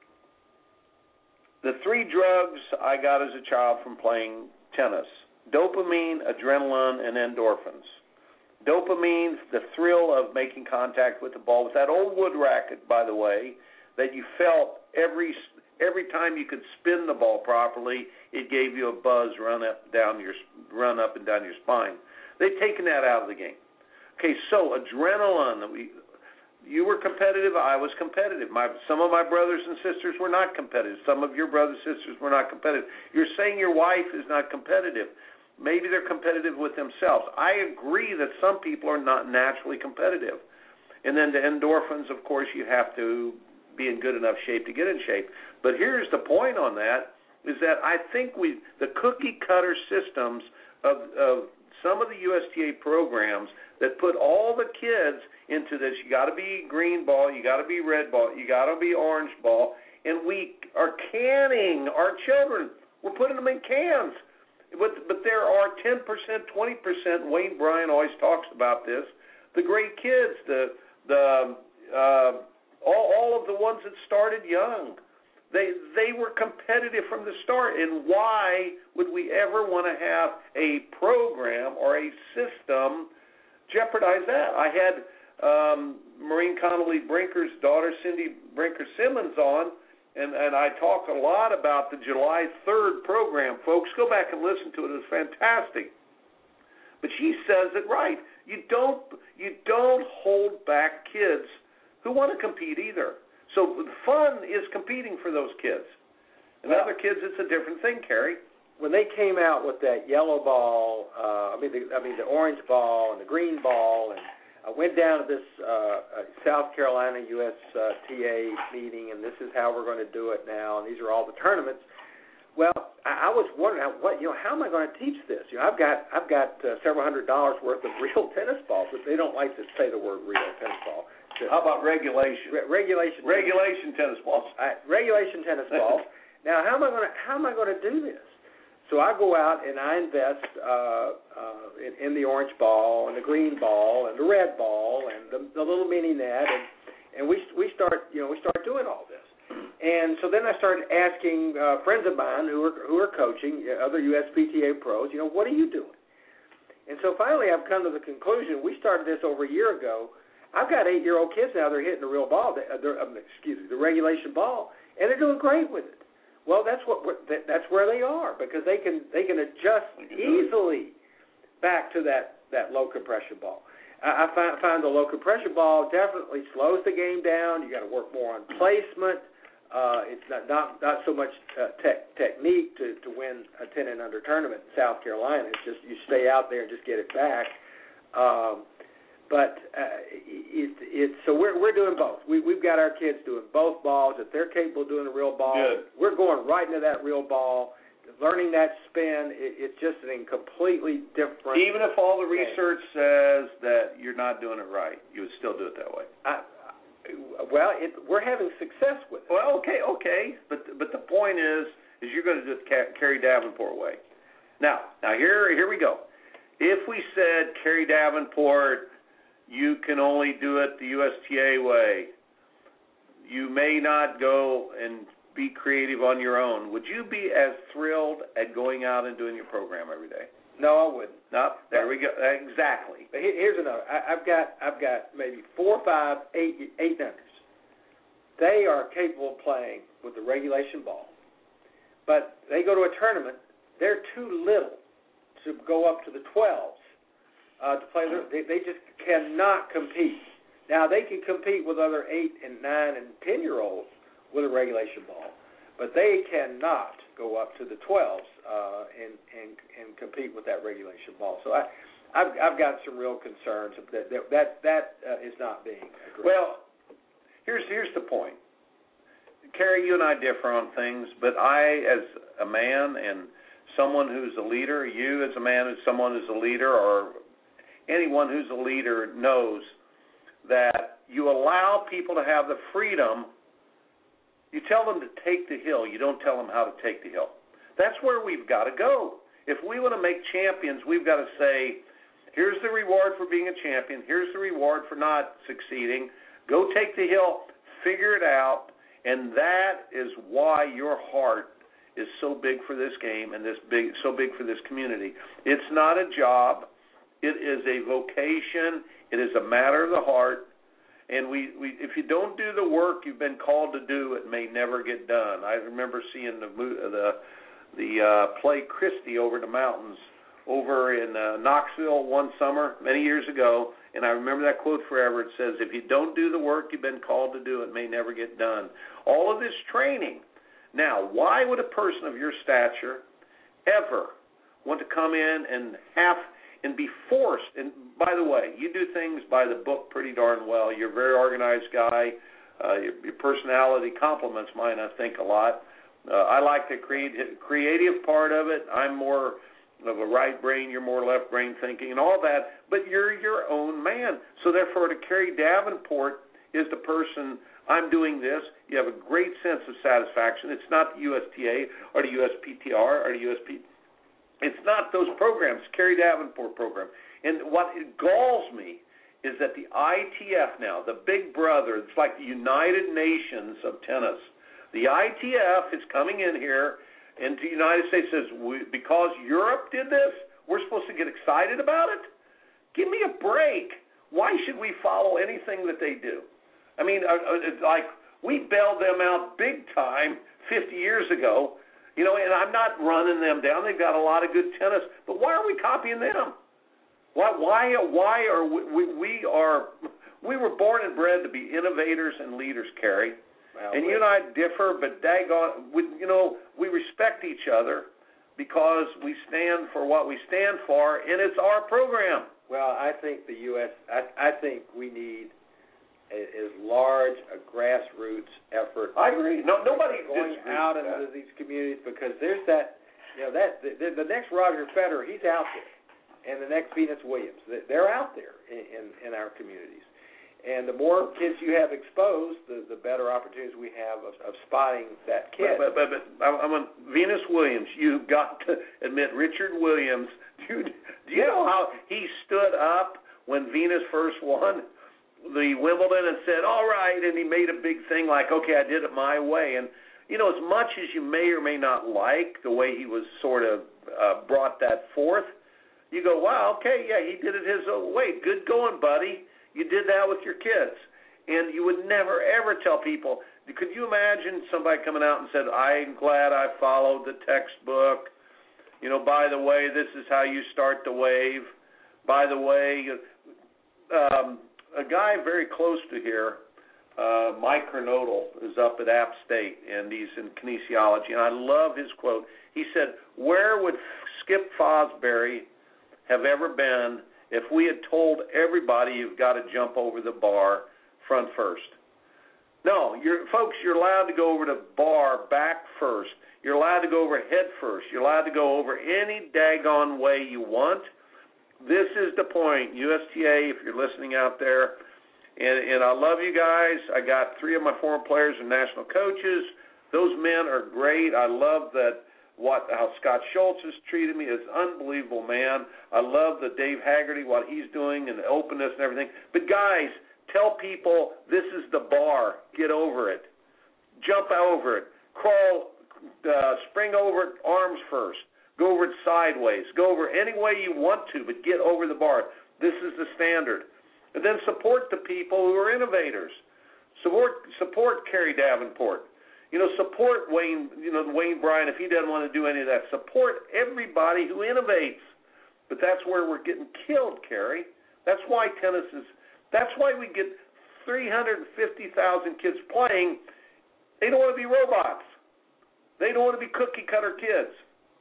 the three drugs I got as a child from playing tennis: dopamine, adrenaline, and endorphins. Dopamine, the thrill of making contact with the ball, with that old wood racket, by the way, that you felt every every time you could spin the ball properly. It gave you a buzz run up down your run up and down your spine. They've taken that out of the game. Okay, so adrenaline. We, you were competitive. I was competitive. My some of my brothers and sisters were not competitive. Some of your brothers and sisters were not competitive. You're saying your wife is not competitive. Maybe they're competitive with themselves. I agree that some people are not naturally competitive. And then the endorphins, of course, you have to be in good enough shape to get in shape. But here's the point on that, is that I think we the cookie-cutter systems of, of some of the U S T A programs that put all the kids into this, you got to be green ball, you got to be red ball, you got to be orange ball, and we are canning our children. We're putting them in cans. But, but there are ten percent, twenty percent, Wayne Bryan always talks about this, the great kids, the the uh, all, all of the ones that started young. They they were competitive from the start, and why would we ever want to have a program or a system jeopardize that? I had um, Maureen Connolly Brinker's daughter, Cindy Brinker Simmons, on, and, and I talk a lot about the July third program. Folks, go back and listen to it. It's fantastic. But she says it right. You don't you don't hold back kids who want to compete either. So the fun is competing for those kids. And well, other kids, it's a different thing, Kerry. When they came out with that yellow ball, uh, I mean, the, I mean the orange ball and the green ball, and I went down to this uh, South Carolina U S T A meeting, and this is how we're going to do it now, and these are all the tournaments. Well, I, I was wondering, how, what you know, how am I going to teach this? You know, I've got I've got uh, several hundred dollars worth of real tennis balls, but they don't like to say the word real tennis ball. How about regulation? Re- regulation. Regulation tennis, tennis balls. Uh, regulation tennis balls. Now, how am I going to how am I going to do this? So I go out and I invest uh, uh, in, in the orange ball and the green ball and the red ball and the, the little mini net, and, and we we start you know we start doing all this. And so then I started asking uh, friends of mine who are who are coaching, other U S P T A pros, you know, what are you doing? And so finally, I've come to the conclusion. We started this over a year ago. I've got eight-year-old kids now. They're hitting the real ball. They're, um, excuse me, the regulation ball, and they're doing great with it. Well, that's what that, that's where they are, because they can they can adjust easily back to that, that low compression ball. I, I find, find the low compression ball definitely slows the game down. You got to work more on placement. Uh, it's not, not not so much uh, te- technique to, to win a ten and under tournament in South Carolina. It's just you stay out there and just get it back. Um, But uh, it, it's so we're we're doing both. We we've got our kids doing both balls. If they're capable of doing a real ball, Good. We're going right into that real ball, learning that spin. It, it's just a completely different. Even if all the game. research says that you're not doing it right, you would still do it that way. I, well, it, we're having success with it. Well, okay, okay, but but the point is, is you're going to do it the Kerry Davenport way. Now, now here here we go. If we said Kerry Davenport, you can only do it the U S T A way, you may not go and be creative on your own. Would you be as thrilled at going out and doing your program every day? No, I wouldn't. No, there we go. Exactly. But here's another. I, I've got I've got maybe four, five, eight, eight numbers. They are capable of playing with the regulation ball, but they go to a tournament. They're too little to go up to the twelves. Uh, to play, their, they, they just cannot compete. Now they can compete with other eight and nine and ten year olds with a regulation ball, but they cannot go up to the twelves uh, and and and compete with that regulation ball. So I, I've I've got some real concerns that that that, that uh, is not being addressed. Well, here's here's the point. Kerry, you and I differ on things, but I, as a man and someone who's a leader, you as a man and someone who's a leader, or anyone who's a leader knows that you allow people to have the freedom You tell them to take the hill. You don't tell them how to take the hill. That's where we've got to go. If we want to make champions, we've got to say, here's the reward for being a champion. Here's the reward for not succeeding. Go take the hill. Figure it out. And that is why your heart is so big for this game and this big, so big for this community. It's not a job. It is a vocation. It is a matter of the heart. And we, we, if you don't do the work you've been called to do, it may never get done. I remember seeing the the the uh, play Christie over the mountains over in uh, Knoxville one summer many years ago, and I remember that quote forever. It says, "If you don't do the work you've been called to do, it may never get done." All of this training. Now, why would a person of your stature ever want to come in and have and be forced? And by the way, you do things by the book pretty darn well. You're a very organized guy. Uh, your, your personality complements mine, I think, a lot. Uh, I like the create, creative part of it. I'm more of a right brain. You're more left brain thinking and all that. But you're your own man. So therefore, to Kerry Davenport is the person, I'm doing this. You have a great sense of satisfaction. It's not the U S T A or the U S P T R or the U S P. It's not those programs, Kerry Davenport program. And what it galls me is that the I T F now, the big brother, it's like the United Nations of tennis. The I T F is coming in here into the United States and says, we, because Europe did this, we're supposed to get excited about it? Give me a break. Why should we follow anything that they do? I mean, it's like we bailed them out big time fifty years ago. You know, and I'm not running them down. They've got a lot of good tennis, but why are we copying them? Why? Why? Why are we? We, we are. We were born and bred to be innovators and leaders, Kerry. Well, and you and I differ, but daggone, we, you know, we respect each other because we stand for what we stand for, and it's our program. Well, I think the U S. I, I think we need as large a grassroots effort. I agree. No, nobody going out into that. These communities, because there's that, you know, that the, the next Roger Federer, he's out there, and the next Venus Williams, they're out there in, in, in our communities. And the more kids you have exposed, the, the better opportunities we have of, of spotting that kid. But, but, but, but I'm on Venus Williams. You've got to admit, Richard Williams. Dude, do you know how he stood up when Venus first won the Wimbledon and said, all right, and he made a big thing like, okay, I did it my way. And, you know, as much as you may or may not like the way he was sort of uh, brought that forth, you go, wow, okay, yeah, he did it his own way. Good going, buddy. You did that with your kids. And you would never, ever tell people, could you imagine somebody coming out and said, I'm glad I followed the textbook. You know, by the way, this is how you start the wave. By the way, um, a guy very close to here, uh, Mike Kernodle, is up at App State, and he's in kinesiology, and I love his quote. He said, where would Skip Fosbury have ever been if we had told everybody you've got to jump over the bar front first? No, you're, folks, you're allowed to go over the bar back first. You're allowed to go over head first. You're allowed to go over any daggone way you want. This is the point, U S T A, if you're listening out there, and, and I love you guys. I got three of my former players and national coaches. Those men are great. I love that what how Scott Schultz has treated me is unbelievable, man. I love the Dave Haggerty, what he's doing, and the openness and everything. But, guys, tell people this is the bar. Get over it. Jump over it. Crawl, uh, spring over it, arms first. Go over it sideways. Go over any way you want to, but get over the bar. This is the standard. And then support the people who are innovators. Support support Kerry Davenport. You know, support Wayne, you know, Wayne Bryan if he doesn't want to do any of that. Support everybody who innovates. But that's where we're getting killed, Kerry. That's why tennis is, that's why we get three hundred fifty thousand kids playing. They don't want to be robots. They don't want to be cookie-cutter kids.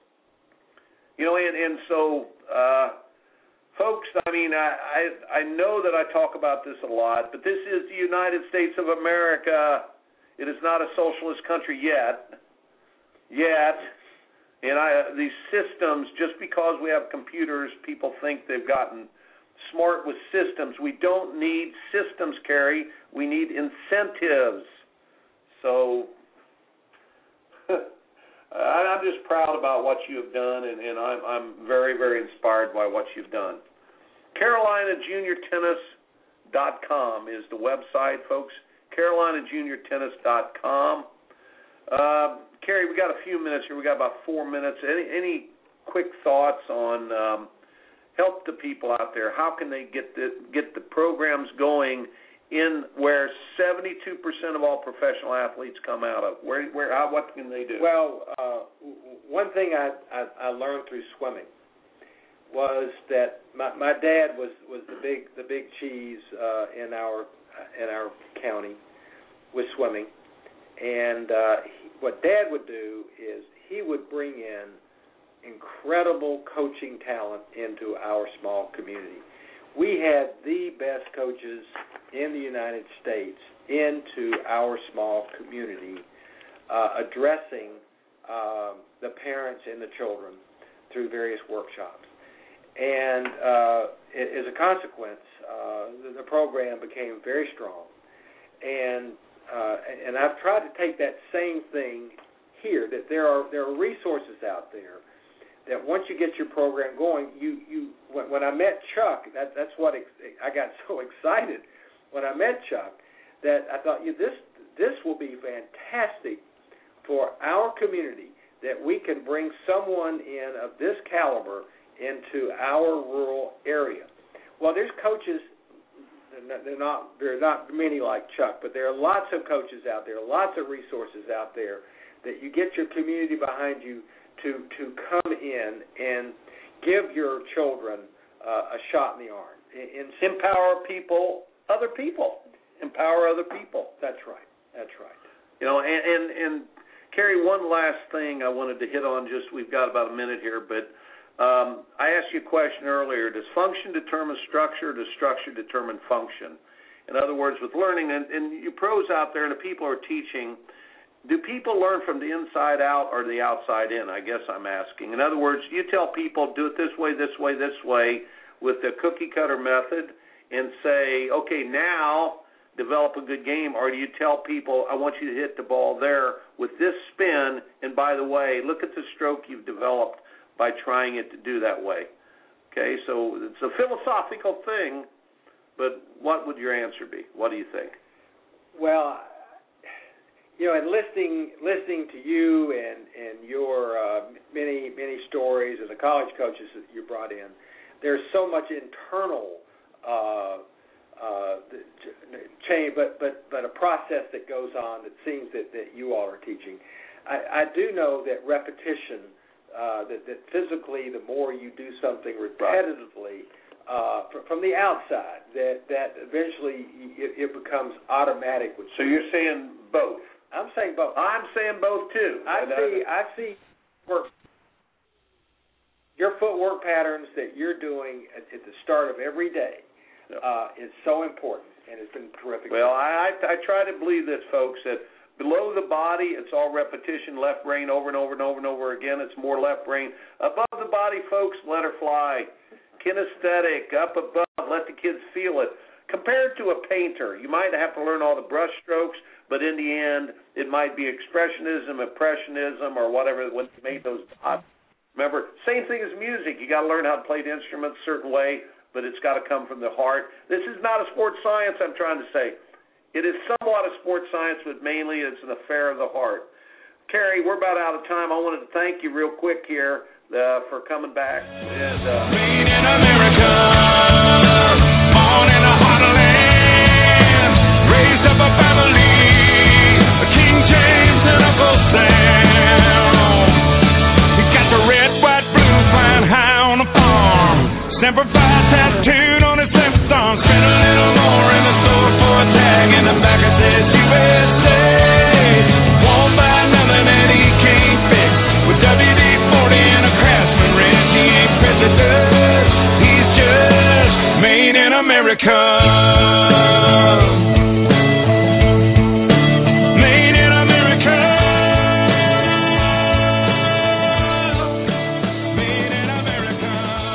You know, and, and so, uh, folks, I mean, I, I I know that I talk about this a lot, but this is the United States of America. It is not a socialist country yet. Yet. And I, these systems, just because we have computers, people think they've gotten smart with systems. We don't need systems, Kerry. We need incentives. So, I'm just proud about what you have done, and, and I'm, I'm very, very inspired by what you've done. Carolina Junior Tennis dot com is the website, folks. Carolina Junior Tennis dot com. Uh, Kerry, we got a few minutes here. We got about four minutes. Any, any quick thoughts on um, help the people out there? How can they get the get the programs going in where seventy-two percent of all professional athletes come out of? Where, where, how, what can they do? Well, uh, one thing I, I, I learned through swimming was that my, my dad was, was the big the big cheese uh, in our in our county with swimming, and uh, he, what Dad would do is he would bring in incredible coaching talent into our small community. We had the best coaches in the United States into our small community, uh, addressing uh, the parents and the children through various workshops. And uh, as a consequence, uh, the, the program became very strong. And uh, and I've tried to take that same thing here, that there are there are resources out there that once you get your program going, you, you when, when I met Chuck, that, that's what ex- I got so excited when I met Chuck, that I thought, yeah, this this will be fantastic for our community, that we can bring someone in of this caliber into our rural area. Well, there's coaches, they're not there are not many like Chuck, but there are lots of coaches out there, lots of resources out there that you get your community behind you to to come in and give your children uh, a shot in the arm. In, in Empower people, other people. Empower other people. That's right. That's right. You know, and, and, and Kerry, one last thing I wanted to hit on, just we've got about a minute here, but um, I asked you a question earlier. Does function determine structure, or does structure determine function? In other words, with learning, and, and you pros out there and the people who are teaching, do people learn from the inside out or the outside in, I guess I'm asking. In other words, you tell people, do it this way, this way, this way, with the cookie-cutter method, and say, okay, now develop a good game, or do you tell people, I want you to hit the ball there with this spin, and by the way, look at the stroke you've developed by trying it to do that way. Okay, so it's a philosophical thing, but what would your answer be? What do you think? Well, you know, and listening listening to you and, and your uh, many, many stories and the college coaches that you brought in, there's so much internal uh, uh, change, but, but, but a process that goes on that seems that, that you all are teaching. I, I do know that repetition, uh, that, that physically the more you do something repetitively uh, from, from the outside, that, that eventually it, it becomes automatic. With so you're saying both? I'm saying both. I'm saying both too. I see. I see work. Your footwork patterns that you're doing at, at the start of every day yep. uh, is so important, and it's been terrific. Well, I, I I try to believe this, folks, that below the body it's all repetition, left brain over and over and over and over again. It's more left brain. Above the body, folks, let her fly. Kinesthetic, up above, let the kids feel it. Compared to a painter, you might have to learn all the brush strokes, but in the end, it might be expressionism, impressionism, or whatever when they made those dots. Remember, same thing as music. You got to learn how to play the instrument a certain way, but it's got to come from the heart. This is not a sports science, I'm trying to say. It is somewhat a sports science, but mainly it's an affair of the heart. Kerry, we're about out of time. I wanted to thank you real quick here uh, for coming back. And, uh, Made in America, born in a hot land, raised up a family, King James and Uncle Sam. He got the red, white, blue, flying high on the farm. Semper Fi tattooed on his left arm. Spent a little more in the store for a tag. In the back it says U S A. Won't buy nothing that he can't fix. With W D forty and a Craftsman wrench, he ain't president. He's just made in America. Made in America. Made in America.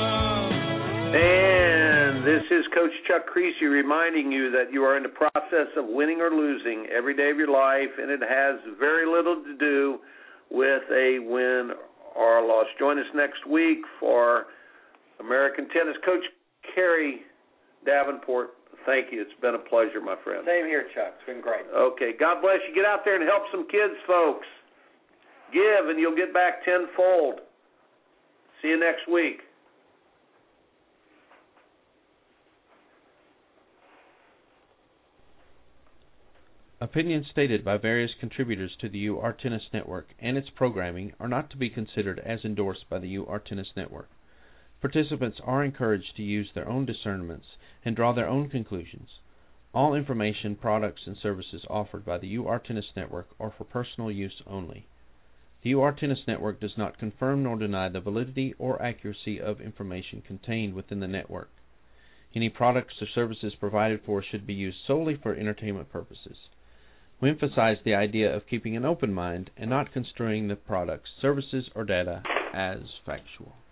And this is Coach Chuck Creasy reminding you that you are in the process of winning or losing every day of your life, and it has very little to do with a win or a loss. Join us next week for American Tennis. Coach Kerry Davenport, thank you. It's been a pleasure, my friend. Same here, Chuck. It's been great. Okay. God bless you. Get out there and help some kids, folks. Give, and you'll get back tenfold. See you next week. Opinions stated by various contributors to the U R Tennis Network and its programming are not to be considered as endorsed by the U R Tennis Network. Participants are encouraged to use their own discernments and draw their own conclusions. All information, products, and services offered by the U R Tennis Network are for personal use only. The U R Tennis Network does not confirm nor deny the validity or accuracy of information contained within the network. Any products or services provided for should be used solely for entertainment purposes. We emphasize the idea of keeping an open mind and not construing the products, services, or data as factual.